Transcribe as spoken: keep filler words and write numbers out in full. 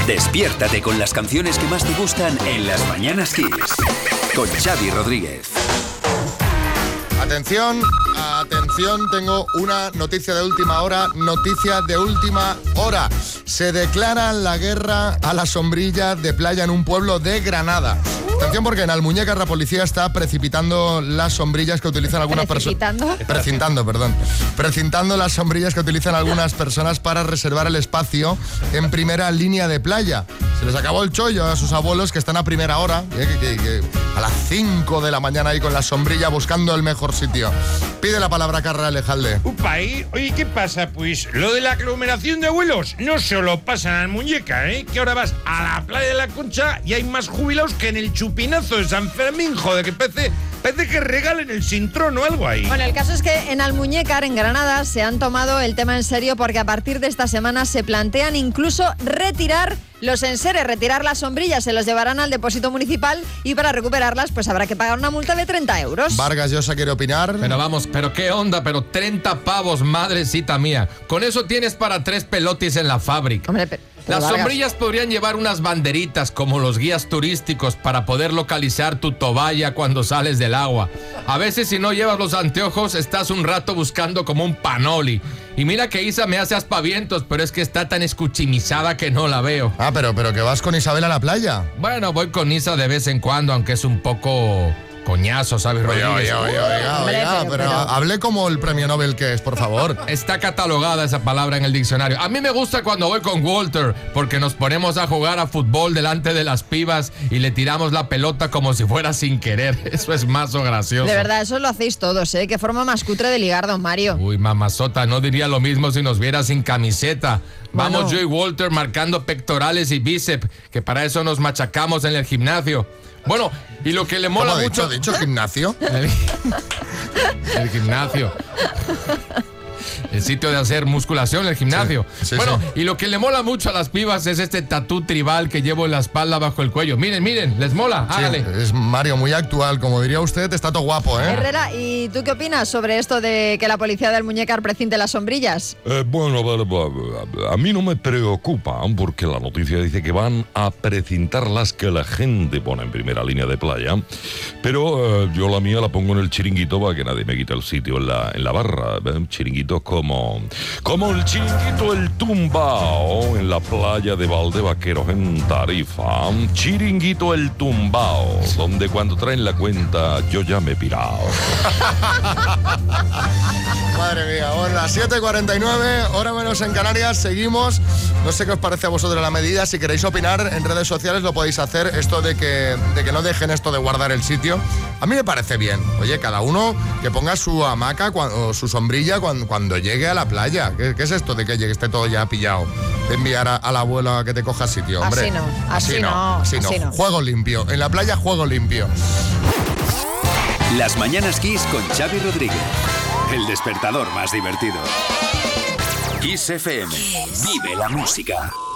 Despiértate con las canciones que más te gustan en Las Mañanas Kiss. Con Xavi Rodríguez. Atención, atención, tengo una noticia de última hora, noticia de última hora. Se declara la guerra a las sombrillas de playa en un pueblo de Granada. Atención porque en Almuñécar la policía está precipitando las sombrillas que utilizan algunas personas. ¿Precipitando? Precintando, perdón. Precintando las sombrillas que utilizan algunas personas para reservar el espacio en primera línea de playa. Se les acabó el chollo a sus abuelos que están a primera hora, eh, que, que, que a las cinco de la mañana ahí con la sombrilla buscando el mejor sitio. Pide la palabra Carra Alejalde. Upa, ¿eh? Oye, ¿qué pasa? Pues lo de la aglomeración de abuelos no solo pasa en Almuñécar, ¿eh? Que ahora vas a la playa de la Concha y hay más jubilados que en el chupinazo de San Fermín. Joder, que parece, parece que regalen el sintrón o algo ahí. Bueno, el caso es que en Almuñécar, en Granada, se han tomado el tema en serio porque a partir de esta semana se plantean incluso retirar los enseres, retirar las sombrillas, se los llevarán al depósito municipal y para recuperarlas pues habrá que pagar una multa de treinta euros. Vargas Llosa quiere opinar. Pero vamos, pero qué onda, pero treinta pavos, madrecita mía. Con eso tienes para tres pelotis en la fábrica. Hombre, pero, pero Las Vargas, sombrillas podrían llevar unas banderitas como los guías turísticos para poder localizar tu toalla cuando sales del agua. A veces si no llevas los anteojos estás un rato buscando como un panoli. Y mira que Isa me hace aspavientos, pero es que está tan escuchimizada que no la veo. Ah, pero, pero que vas con Isabel a la playa. Bueno, voy con Isa de vez en cuando, aunque es un poco coñazo, ¿sabes, Oye, Rodríguez? oye, oye, oye, Hombre, oiga, pero- pero, pero- hable como el premio Nobel que es, por favor. Está catalogada esa palabra en el diccionario. A mí me gusta cuando voy con Walter, porque nos ponemos a jugar a fútbol delante de las pibas y le tiramos la pelota como si fuera sin querer. Eso es más o gracioso. de verdad, eso lo hacéis todos, ¿eh? Qué forma más cutre de ligar, don Mario. Uy, mamazota, no diría lo mismo si nos viera sin camiseta. Vamos Bueno. yo y Walter marcando pectorales y bíceps, que para eso nos machacamos en el gimnasio. Bueno, y lo que le ¿Cómo mola ha mucho... dicho? ¿Ha dicho gimnasio? El, el gimnasio. El sitio de hacer musculación, el gimnasio. Sí, sí, bueno, sí. y lo que le mola mucho a las pibas es este tatú tribal que llevo en la espalda bajo el cuello. Miren, miren, ¿les mola? Sí, Hágale. es Mario, muy actual. Como diría usted, está todo guapo, ¿eh? Herrera, ¿y tú qué opinas sobre esto de que la policía del Almuñécar precinte las sombrillas? Eh, bueno, a, a- a- a mí no me preocupa, porque la noticia dice que van a precintar las que la gente pone en primera línea de playa, pero eh, yo la mía la pongo en el chiringuito para que nadie me quite el sitio en la, en la barra. ¿eh? Chiringuitos como, como el chiringuito El Tumbao en la playa de Valdevaqueros en Tarifa. Chiringuito El Tumbao, donde cuando traen la cuenta yo ya me he pirado. Madre mía, bueno, las siete y cuarenta y nueve, hora menos en Canarias, seguimos. No sé qué os parece a vosotros la medida. Si queréis opinar en redes sociales lo podéis hacer. Esto de que, de que no dejen esto de guardar el sitio, a mí me parece bien. Oye, cada uno que ponga su hamaca cuan- o su sombrilla cuando, cuando llegue a la playa. ¿Qué, qué es esto de que llegue, esté todo ya pillado? De enviar a, a la abuela a que te coja sitio, hombre. Así no, así no, así no. así no. Juego limpio. En la playa, juego limpio. Las Mañanas Kiss con Xavi Rodríguez. El despertador más divertido. Kiss F M. Vive la música.